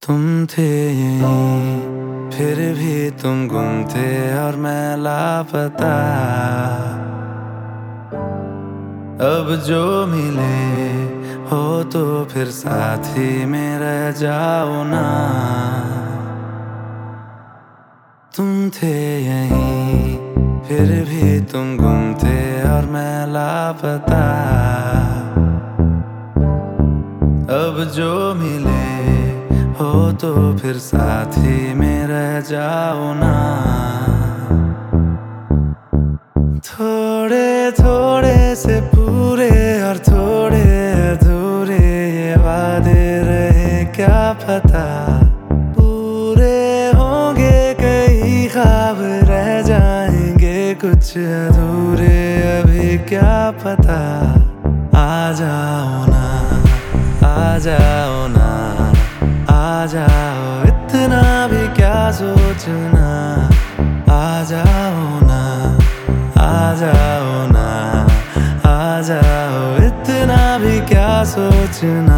तुम थे यहीं, फिर भी तुम गुम थे और मैं लापता। अब जो मिले हो तो फिर साथ ही में रह जाओ ना। तुम थे यहीं, फिर भी तुम गुम थे और मैं लापता। अब जो मिले हो तो फिर साथ ही में रह जाओ ना। थोड़े थोड़े से पूरे और थोड़े अधूरे ये वादे रहे क्या पता। पूरे होंगे कई ख्वाब रह जाएंगे कुछ अधूरे अभी क्या पता। आ जाओ ना, आ जाओ ना, आ जाओ इतना भी क्या सोचना। आ जाओ ना, आ जाओ ना, आ जाओ इतना भी क्या सोचना।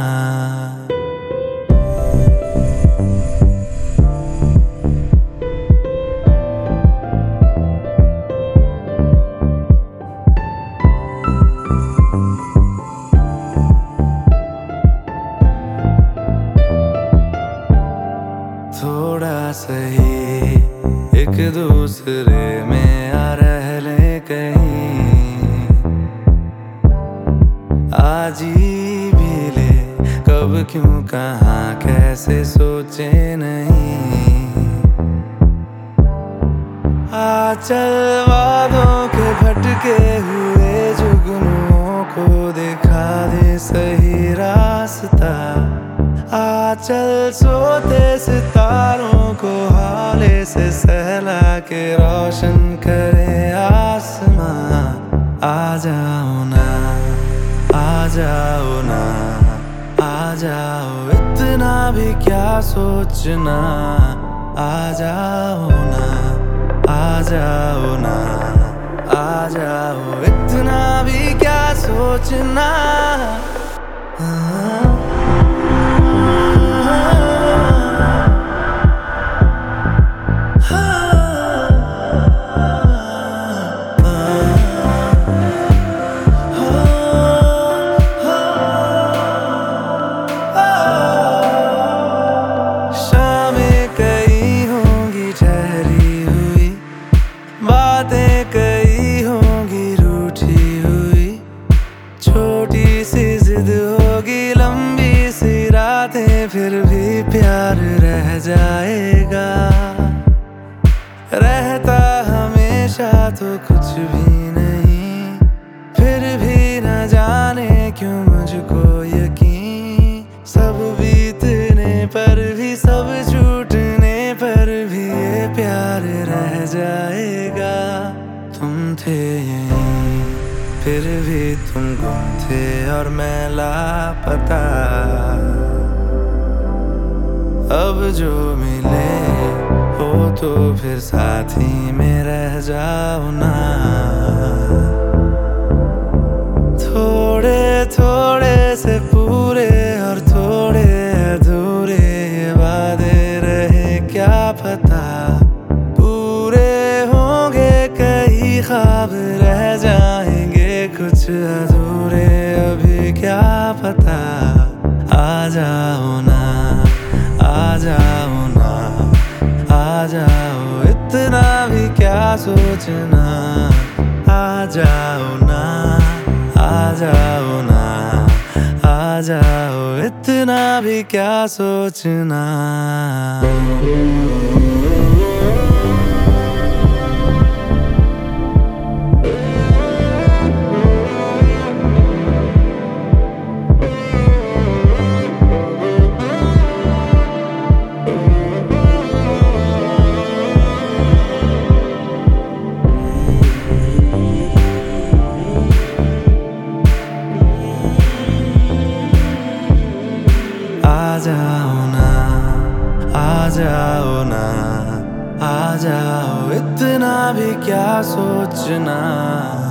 थोड़ा सही एक दूसरे में आ रह ले कहीं। आज ही भी ले कब क्यों कहाँ कैसे सोचे नहीं। आ चल वादों के भटके हुए जुगनुओं को दिखा दे सही रास्ता। आ चल सोते सितारों को हाले से सहला के रोशन करे आसमां। आ जाओ ना, आ जाओ ना, आ जाओ इतना भी क्या सोचना। आ जाओ ना, आ जाओ ना, आ जाओ इतना भी क्या सोचना। बातें कई होंगी रूठी हुई, छोटी सी जिद होगी लंबी सी रातें, फिर भी प्यार रह जाएगा। रहता हमेशा तो कुछ भी नहीं, फिर भी न जाने क्यों मुझको यकीन। सब बीतने पर भी, सब छूटने पर भी ये प्यार रह जाएगा। तुम थे यहीं, फिर भी तुम गुम थे और मैं लापता। अब जो मिले हो तो फिर साथ ही में रह जाओ ना। थोड़े थोड़े से पूरे और थोड़े अधूरे ये वादे रहे क्या पता। पूरे होंगे कई ख्वाब रह जाएंगे कुछ अधूरे अभी क्या पता। आ जाओ ना, आ जाओ ना, आ जाओ इतना भी क्या सोचना। आ जाओ ना, आ जाओ ना, आ जाओ इतना भी क्या सोचना। आ जाओ ना, आ जाओ ना, आ जाओ इतना भी क्या सोचना।